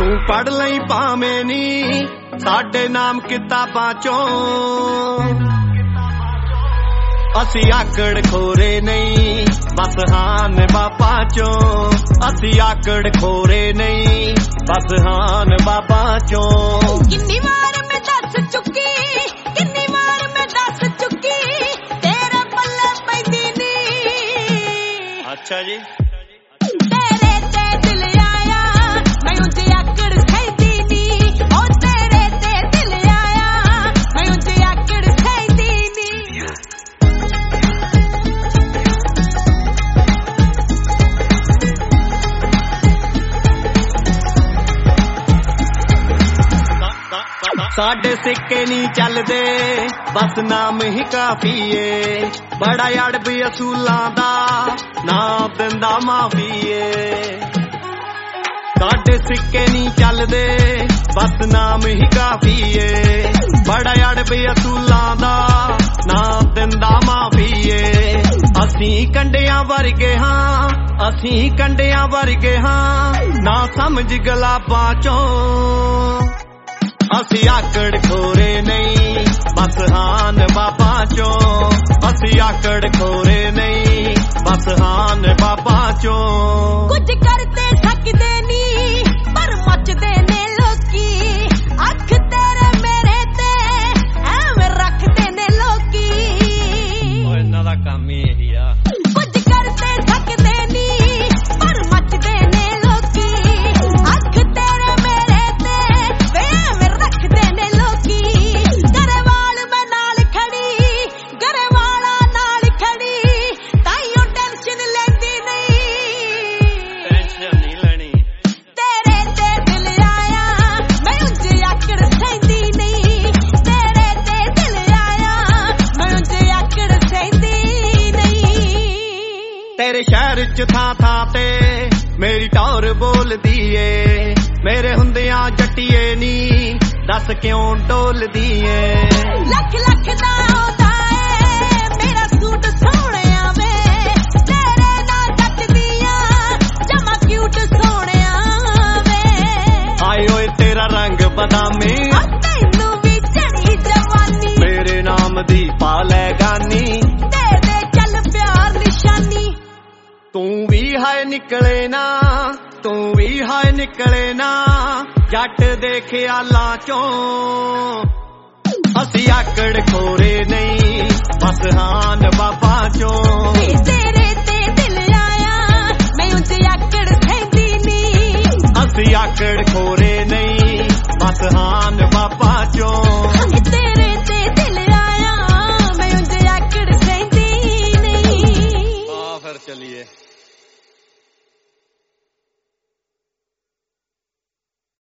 पढ़ लई भावें नी साडे नाम किताबां चों असी आकड़ खोरे नहीं बस हान बाबा चों असी आकड़ खोरे नहीं बस हान बाबा चों कितनी बार मैं दस चुकी कितनी बार मैं दस चुकी तेरे पल्ले पैंदी नी अच्छा जी तेरे ते दिल आया मैं उनसे आकड़ सैंदी नी ओ तेरे ते दिल आया मैं उनसे आकड़ सैंदी नी साडे सिक्के नहीं चलदे बस नाम ही काफी है बड़ा यार भी असूलां दा ना दिंदा माफी है साडे सिक्के नहीं चलदे बस नाम ही काफी है बड़ा यार भी असूलां दा ना दिंदा माफी है असी कंडियां वर्गे हां असी कंडियां वर्गे हां ना समझ गलाबां चों असी आकड़ खोरे नहीं बस हान बाबा चों असी आकड़ खोरे नहीं बस हान बाबा चों कुछ करते सकदे नी पर मचदे ने लोकी अख तेरे मेरे ते एवें रखदे ने लोकी ओए इन्हां दा काम ही यही आ कुछ करते सकदे नी पर मचदे ने लोकी अख तेरे मेरे ते एवें रखदे ने लोकी गरवाल मैं नाल खड़ी गरवाला नाल खड़ी ताईओ टेंशन लेंदी नहीं टेंशन नहीं लेनी तेरे ते दिल आया मैं उनसे आकड़ सैंदी नहीं तेरे ते दिल आया मैं उनसे आकड़ सैंदी नहीं तेरे शहर च थां थां ते मेरी टौर बोलदी ए मेरे हुंदियां जट्टीए नी दस क्यों डोलदी ए लख लख दा आउंदा ए मेरा सूट सोहणिया वे तेरे नाल जटदियां जमा क्यूट सोहणिया वे आए ओए तेरा रंग बदामी तैनू भी चढ़ी जवानी मेरे नाम दी पा लै गानी दे दे चल प्यार निशानी तू भी हाय निकले ना तू भी हाय निकले ना जट दे ख्यालां चों असी आकड़ खोरे नहीं बस हान बाबा चों तेरे ते दिल आया मैं उनसे आकड़ सैंदी नी असी आकड़